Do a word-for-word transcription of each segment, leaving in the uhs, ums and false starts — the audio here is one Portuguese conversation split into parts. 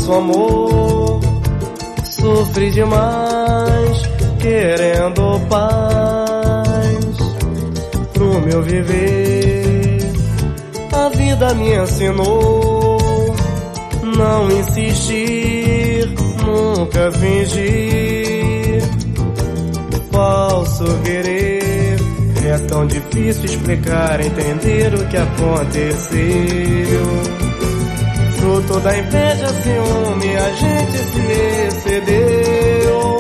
nosso amor. Sofri demais, querendo paz pro meu viver. A vida me ensinou não insistir, nunca fingir. Falso querer é tão difícil explicar, entender o que aconteceu. Fruto da inveja, ciúme, a gente se excedeu.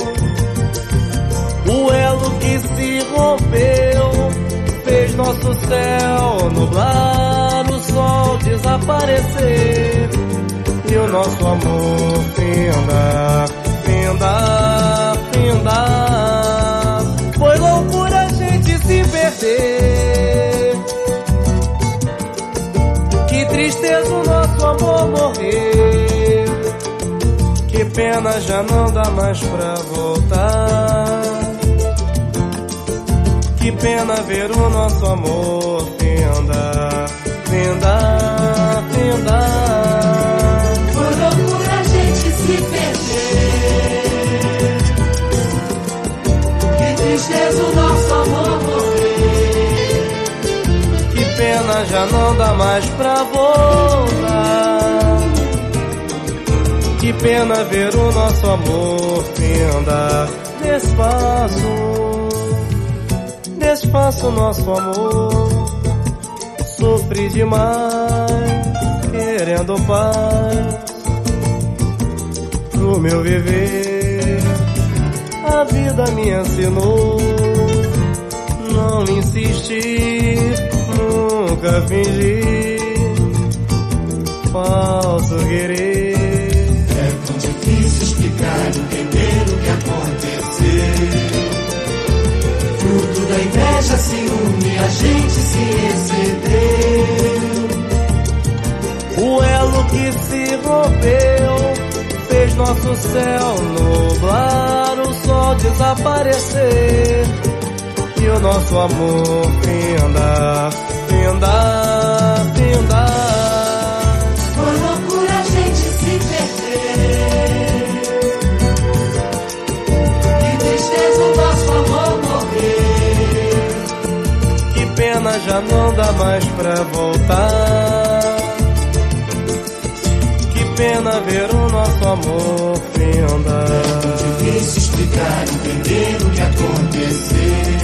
O elo que se rompeu fez nosso céu nublar, o sol desaparecer e o nosso amor findar, findar, findar. Foi loucura a gente se perder, que tristeza o nosso amor morrer. Que pena, já não dá mais pra voltar. Que pena ver o nosso amor findar, findar, findar. Foi loucura a gente se perder, que tristeza o nosso amor morrer. Que pena, já não dá mais pra voltar. Que pena ver o nosso amor findar. Desfaço, desfaço nosso amor. Sofri demais, querendo paz pro meu viver. A vida me ensinou não insistir, nunca fingir. Falso querer é tão difícil explicar, entender o que aconteceu. Fruto da inveja, ciúme, a gente se excedeu. O elo que se rompeu fez nosso céu nublar, o sol desaparecer e o nosso amor findar, findar, findar. Foi loucura a gente se perder, que tristeza o nosso amor morrer. Que pena, já não dá mais pra voltar. Que pena ver o nosso amor findar. É difícil explicar, entender o que aconteceu.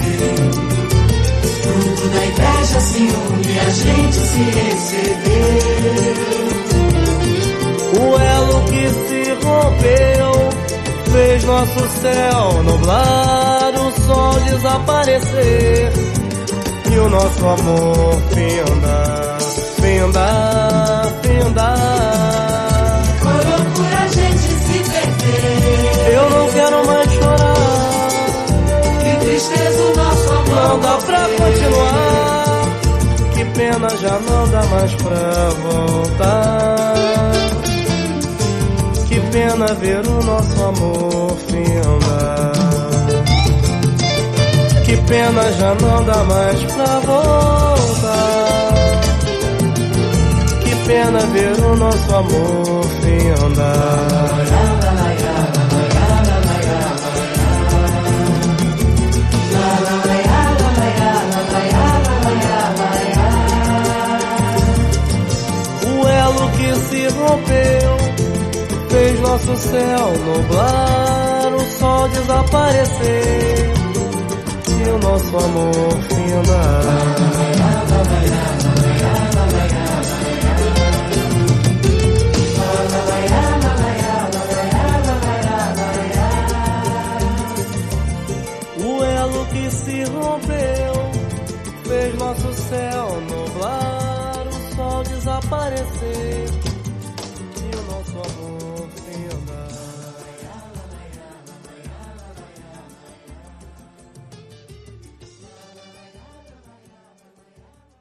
Fruto da inveja, ciúme, a gente se excedeu. O elo que se rompeu fez nosso céu nublar, o sol desaparecer e o nosso amor findar, findar, findar. Foi loucura a gente se perder, Eu não quero mais chorar, que tristeza o nosso amor não dá pra morrer. continuar. Que pena, já não dá mais pra voltar. Que pena ver o nosso amor findar. Que pena, já não dá mais pra voltar. Que pena ver o nosso amor findar. O elo que se rompeu fez nosso céu nublar, o sol desaparecer e o nosso amor findar. O elo que se rompeu fez nosso céu nublar, o sol desaparecer